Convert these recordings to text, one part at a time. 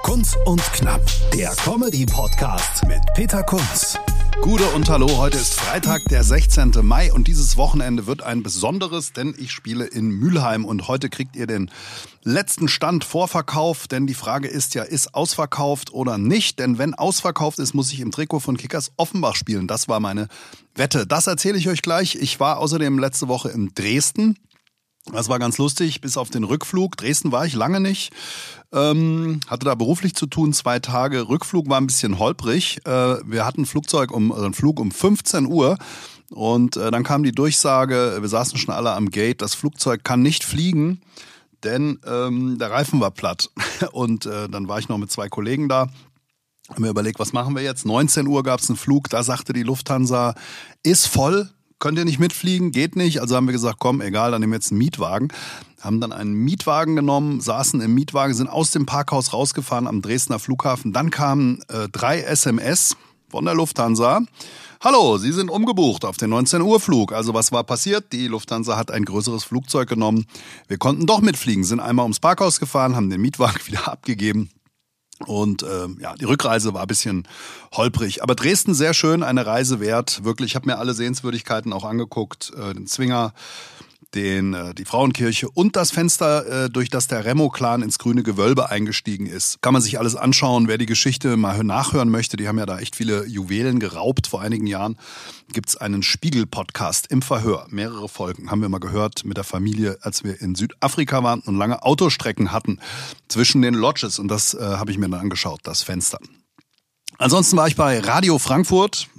Kunz und Knapp, der Comedy-Podcast mit Peter Kunz. Gute und hallo, heute ist Freitag, der 16. Mai und dieses Wochenende wird ein besonderes, denn ich spiele in Mülheim und heute kriegt ihr den letzten Stand Vorverkauf, denn die Frage ist ja, ist ausverkauft oder nicht? Denn wenn ausverkauft ist, muss ich im Trikot von Kickers Offenbach spielen. Das war meine Wette. Das erzähle ich euch gleich. Ich war außerdem letzte Woche in Dresden. Das war ganz lustig, bis auf den Rückflug. Dresden war ich lange nicht. Hatte da beruflich zu tun, 2 Tage. Rückflug war ein bisschen holprig. Wir hatten einen Flug um 15 Uhr. Und dann kam die Durchsage, wir saßen schon alle am Gate, das Flugzeug kann nicht fliegen, denn der Reifen war platt. Und dann war ich noch mit 2 Kollegen da. Haben wir überlegt, was machen wir jetzt? 19 Uhr gab es einen Flug, da sagte die Lufthansa, ist voll. Könnt ihr nicht mitfliegen? Geht nicht. Also haben wir gesagt, komm, egal, dann nehmen wir jetzt einen Mietwagen. Haben dann einen Mietwagen genommen, saßen im Mietwagen, sind aus dem Parkhaus rausgefahren am Dresdner Flughafen. Dann kamen 3 SMS von der Lufthansa. Hallo, Sie sind umgebucht auf den 19 Uhr Flug. Also was war passiert? Die Lufthansa hat ein größeres Flugzeug genommen. Wir konnten doch mitfliegen, sind einmal ums Parkhaus gefahren, haben den Mietwagen wieder abgegeben. Und die Rückreise war ein bisschen holprig. Aber Dresden sehr schön, eine Reise wert. Wirklich, ich habe mir alle Sehenswürdigkeiten auch angeguckt. Den Zwinger, die Frauenkirche und das Fenster, durch das der Remo-Clan ins grüne Gewölbe eingestiegen ist. Kann man sich alles anschauen. Wer die Geschichte mal nachhören möchte, die haben ja da echt viele Juwelen geraubt vor einigen Jahren. Gibt's einen Spiegel-Podcast im Verhör. Mehrere Folgen haben wir mal gehört mit der Familie, als wir in Südafrika waren und lange Autostrecken hatten zwischen den Lodges. Und das habe ich mir dann angeschaut, das Fenster. Ansonsten war ich bei Radio Frankfurt.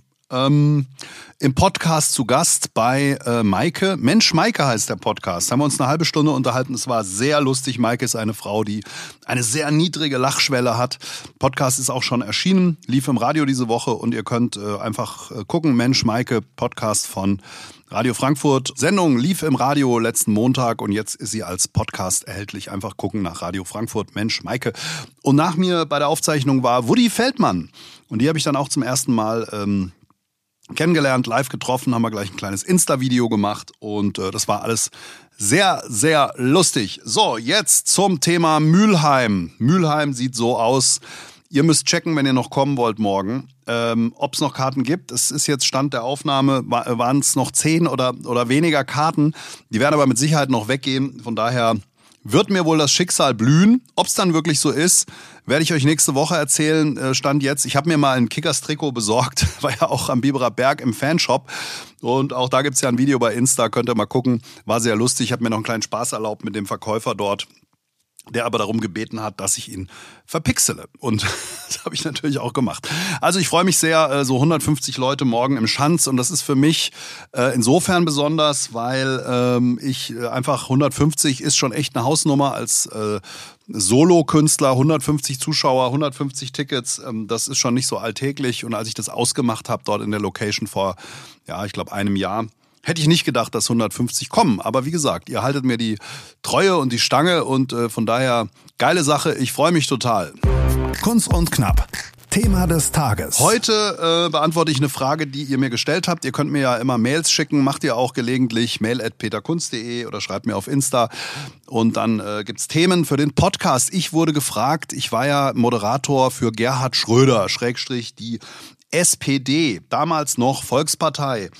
Im Podcast zu Gast bei Maike. Mensch, Maike heißt der Podcast. Haben wir uns eine halbe Stunde unterhalten. Es war sehr lustig. Maike ist eine Frau, die eine sehr niedrige Lachschwelle hat. Podcast ist auch schon erschienen, lief im Radio diese Woche und ihr könnt einfach gucken. Mensch, Maike, Podcast von Radio Frankfurt. Sendung lief im Radio letzten Montag und jetzt ist sie als Podcast erhältlich. Einfach gucken nach Radio Frankfurt, Mensch, Maike. Und nach mir bei der Aufzeichnung war Woody Feldmann. Und die habe ich dann auch zum ersten Mal kennengelernt, live getroffen, haben wir gleich ein kleines Insta-Video gemacht und das war alles sehr, sehr lustig. So, jetzt zum Thema Mülheim. Mülheim sieht so aus. Ihr müsst checken, wenn ihr noch kommen wollt morgen, ob es noch Karten gibt. Es ist jetzt Stand der Aufnahme, waren es noch 10 oder weniger Karten. Die werden aber mit Sicherheit noch weggehen. Von daher wird mir wohl das Schicksal blühen. Ob es dann wirklich so ist, werde ich euch nächste Woche erzählen. Stand jetzt. Ich habe mir mal ein Kickers-Trikot besorgt. War ja auch am Biberer Berg im Fanshop. Und auch da gibt's ja ein Video bei Insta. Könnt ihr mal gucken. War sehr lustig. Ich habe mir noch einen kleinen Spaß erlaubt mit dem Verkäufer dort, der aber darum gebeten hat, dass ich ihn verpixele. Und das habe ich natürlich auch gemacht. Also ich freue mich sehr, so 150 Leute morgen im Schanz. Und das ist für mich insofern besonders, weil ich einfach 150 ist schon echt eine Hausnummer als Solo-Künstler. 150 Zuschauer, 150 Tickets, das ist schon nicht so alltäglich. Und als ich das ausgemacht habe dort in der Location vor, ich glaube einem Jahr, hätte ich nicht gedacht, dass 150 kommen. Aber wie gesagt, ihr haltet mir die Treue und die Stange und von daher geile Sache. Ich freue mich total. Kunz und Knapp. Thema des Tages. Heute beantworte ich eine Frage, die ihr mir gestellt habt. Ihr könnt mir ja immer Mails schicken, macht ihr auch gelegentlich, mail@peterkunz.de oder schreibt mir auf Insta. Und dann gibt's Themen für den Podcast. Ich wurde gefragt, ich war ja Moderator für Gerhard Schröder, / die SPD, damals noch Volkspartei.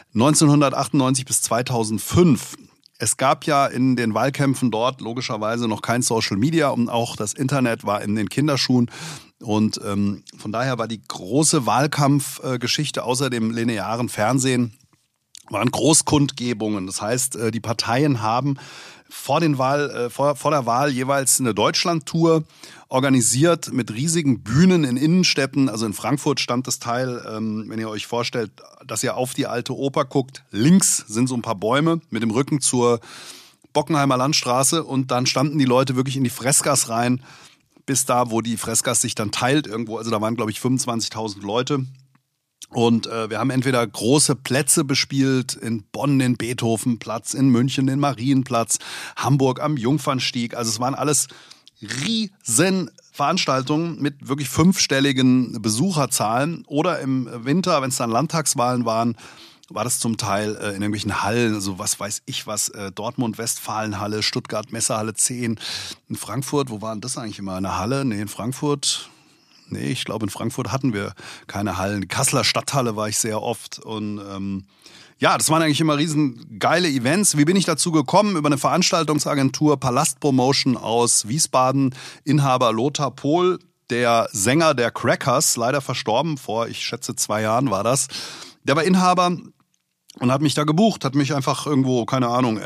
1998 bis 2005. Es gab ja in den Wahlkämpfen dort logischerweise noch kein Social Media und auch das Internet war in den Kinderschuhen. Und von daher war die große Wahlkampfgeschichte außer dem linearen Fernsehen waren Großkundgebungen. Das heißt, die Parteien haben vor der Wahl jeweils eine Deutschlandtour organisiert mit riesigen Bühnen in Innenstädten. Also in Frankfurt stand das Teil, wenn ihr euch vorstellt, dass ihr auf die Alte Oper guckt. Links sind so ein paar Bäume mit dem Rücken zur Bockenheimer Landstraße und dann standen die Leute wirklich in die Freskas rein, bis da, wo die Freskas sich dann teilt irgendwo. Also da waren, glaube ich, 25.000 Leute. Und wir haben entweder große Plätze bespielt, in Bonn den Beethovenplatz, in München den Marienplatz, Hamburg am Jungfernstieg. Also es waren alles riesen Veranstaltungen mit wirklich 5-stelligen Besucherzahlen. Oder im Winter, wenn es dann Landtagswahlen waren, war das zum Teil in irgendwelchen Hallen, also was weiß ich was, Dortmund-Westfalenhalle, Stuttgart-Messehalle 10. In Frankfurt, wo war denn das eigentlich immer? Eine Halle? Nee, in Frankfurt... Nee, ich glaube, in Frankfurt hatten wir keine Hallen. Die Kasseler Stadthalle war ich sehr oft. Und ja, das waren eigentlich immer riesen geile Events. Wie bin ich dazu gekommen? Über eine Veranstaltungsagentur Palast Promotion aus Wiesbaden. Inhaber Lothar Pohl, der Sänger der Crackers, leider verstorben, vor, ich schätze, 2 Jahren war das. Der war Inhaber und hat mich da gebucht, hat mich einfach irgendwo, keine Ahnung,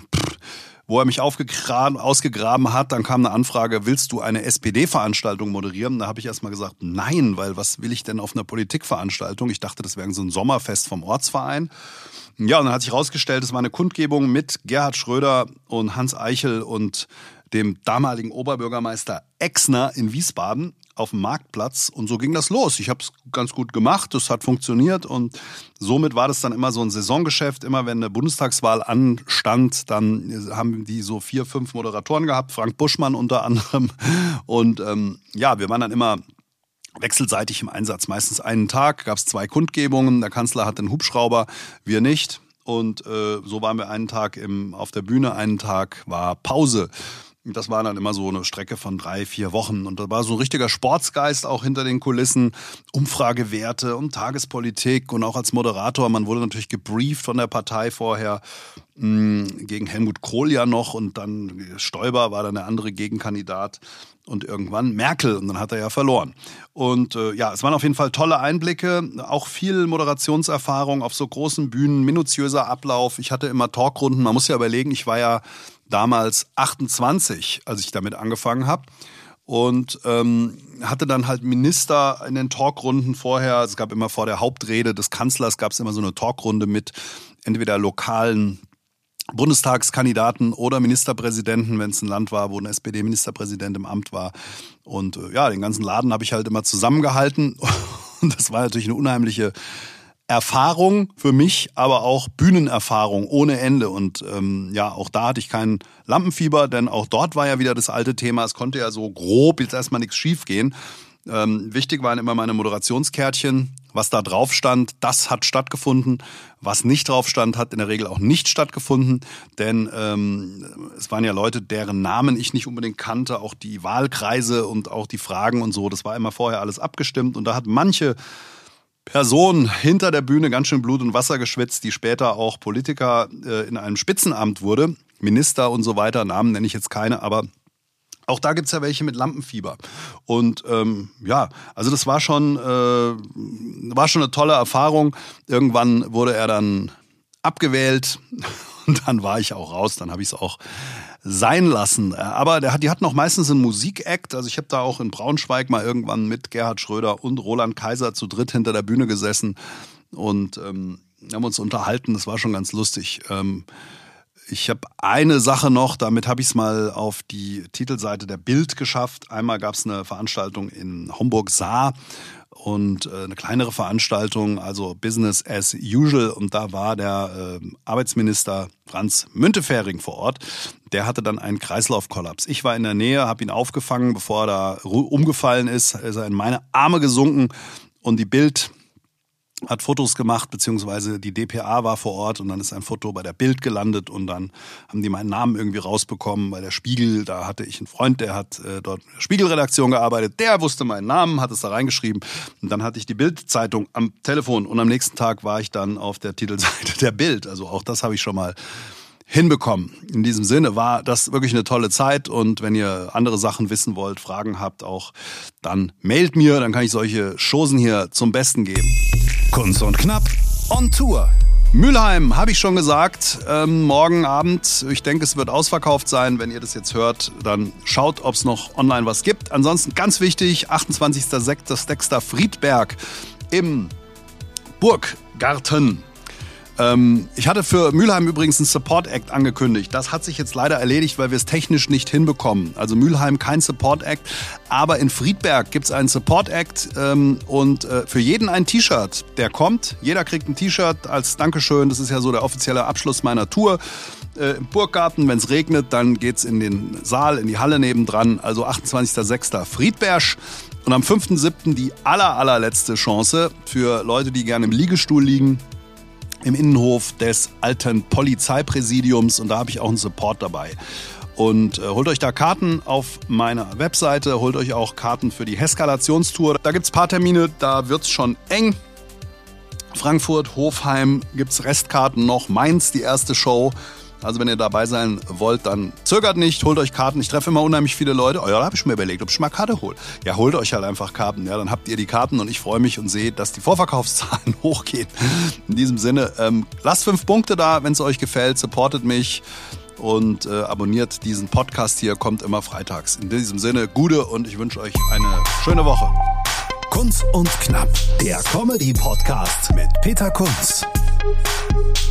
wo er mich ausgegraben hat, dann kam eine Anfrage, willst du eine SPD-Veranstaltung moderieren? Da habe ich erstmal gesagt, nein, weil was will ich denn auf einer Politikveranstaltung? Ich dachte, das wäre so ein Sommerfest vom Ortsverein. Ja, und dann hat sich herausgestellt, es war eine Kundgebung mit Gerhard Schröder und Hans Eichel und dem damaligen Oberbürgermeister Exner in Wiesbaden auf dem Marktplatz. Und so ging das los. Ich habe es ganz gut gemacht, es hat funktioniert und somit war das dann immer so ein Saisongeschäft. Immer wenn eine Bundestagswahl anstand, dann haben die so 4, 5 Moderatoren gehabt, Frank Buschmann unter anderem. Und ja, wir waren dann immer wechselseitig im Einsatz. Meistens einen Tag, gab es 2 Kundgebungen. Der Kanzler hatte einen Hubschrauber, wir nicht. Und so waren wir einen Tag auf der Bühne, einen Tag war Pause. Das war dann immer so eine Strecke von 3, 4 Wochen. Und da war so ein richtiger Sportsgeist auch hinter den Kulissen. Umfragewerte und Tagespolitik und auch als Moderator. Man wurde natürlich gebrieft von der Partei vorher gegen Helmut Kohl ja noch. Und dann Stoiber war dann der andere Gegenkandidat. Und irgendwann Merkel. Und dann hat er ja verloren. Und ja, es waren auf jeden Fall tolle Einblicke. Auch viel Moderationserfahrung auf so großen Bühnen. Minutiöser Ablauf. Ich hatte immer Talkrunden. Man muss ja überlegen, ich war ja damals 28, als ich damit angefangen habe. Und hatte dann halt Minister in den Talkrunden vorher. Es gab immer vor der Hauptrede des Kanzlers gab es immer so eine Talkrunde mit entweder lokalen Bundestagskandidaten oder Ministerpräsidenten, wenn es ein Land war, wo ein SPD-Ministerpräsident im Amt war. Und ja, den ganzen Laden habe ich halt immer zusammengehalten. Und das war natürlich eine unheimliche Erfahrung für mich, aber auch Bühnenerfahrung ohne Ende. Und ja, auch da hatte ich kein Lampenfieber, denn auch dort war ja wieder das alte Thema. Es konnte ja so grob jetzt erstmal nichts schief gehen. Wichtig waren immer meine Moderationskärtchen. Was da drauf stand, das hat stattgefunden. Was nicht drauf stand, hat in der Regel auch nicht stattgefunden. Denn es waren ja Leute, deren Namen ich nicht unbedingt kannte. Auch die Wahlkreise und auch die Fragen und so. Das war immer vorher alles abgestimmt. Und da hat manche Person hinter der Bühne ganz schön Blut und Wasser geschwitzt, die später auch Politiker in einem Spitzenamt wurde. Minister und so weiter. Namen nenne ich jetzt keine, aber auch da gibt's ja welche mit Lampenfieber. Und ja, also das war schon eine tolle Erfahrung. Irgendwann wurde er dann abgewählt und dann war ich auch raus. Dann habe ich es auch sein lassen. Aber die hatten auch meistens einen Musikakt. Also ich habe da auch in Braunschweig mal irgendwann mit Gerhard Schröder und Roland Kaiser zu dritt hinter der Bühne gesessen und haben uns unterhalten. Das war schon ganz lustig. Ich habe eine Sache noch, damit habe ich es mal auf die Titelseite der Bild geschafft. Einmal gab es eine Veranstaltung in Homburg-Saar und eine kleinere Veranstaltung, also Business as usual. Und da war der Arbeitsminister Franz Müntefering vor Ort. Der hatte dann einen Kreislaufkollaps. Ich war in der Nähe, habe ihn aufgefangen, bevor er da umgefallen ist. Ist er in meine Arme gesunken und die Bild hat Fotos gemacht, beziehungsweise die dpa war vor Ort und dann ist ein Foto bei der Bild gelandet und dann haben die meinen Namen irgendwie rausbekommen. Bei der Spiegel, da hatte ich einen Freund, der hat dort in der Spiegelredaktion gearbeitet, der wusste meinen Namen, hat es da reingeschrieben und dann hatte ich die Bild-Zeitung am Telefon und am nächsten Tag war ich dann auf der Titelseite der Bild. Also auch das habe ich schon mal hinbekommen. In diesem Sinne war das wirklich eine tolle Zeit und wenn ihr andere Sachen wissen wollt, Fragen habt auch, dann mailt mir, dann kann ich solche Chosen hier zum Besten geben. Kunz und Knapp on Tour. Mülheim, habe ich schon gesagt, morgen Abend, ich denke, es wird ausverkauft sein. Wenn ihr das jetzt hört, dann schaut, ob es noch online was gibt. Ansonsten ganz wichtig, 28.06. Friedberg im Burggarten. Ich hatte für Mülheim übrigens einen Support-Act angekündigt. Das hat sich jetzt leider erledigt, weil wir es technisch nicht hinbekommen. Also Mülheim kein Support-Act, aber in Friedberg gibt es einen Support-Act und für jeden ein T-Shirt, der kommt. Jeder kriegt ein T-Shirt als Dankeschön. Das ist ja so der offizielle Abschluss meiner Tour. Im Burggarten, wenn es regnet, dann geht's in den Saal, in die Halle nebendran. Also 28.06. Friedberg. Und am 5.07. die allerletzte Chance für Leute, die gerne im Liegestuhl liegen. im Innenhof des alten Polizeipräsidiums und da habe ich auch einen Support dabei. Und holt euch da Karten auf meiner Webseite, holt euch auch Karten für die Heskalationstour. Da gibt's ein paar Termine, da wird's schon eng. Frankfurt, Hofheim gibt's Restkarten noch, Mainz die erste Show. Also wenn ihr dabei sein wollt, dann zögert nicht, holt euch Karten. Ich treffe immer unheimlich viele Leute. Oh ja, da habe ich mir überlegt, ob ich mal Karte hole. Ja, holt euch halt einfach Karten. Ja, dann habt ihr die Karten und ich freue mich und sehe, dass die Vorverkaufszahlen hochgehen. In diesem Sinne, lasst 5 Punkte da, wenn es euch gefällt. Supportet mich. Und abonniert diesen Podcast hier, kommt immer freitags. In diesem Sinne, Gude und ich wünsche euch eine schöne Woche. Kunz und Knapp, der Comedy-Podcast mit Peter Kunz.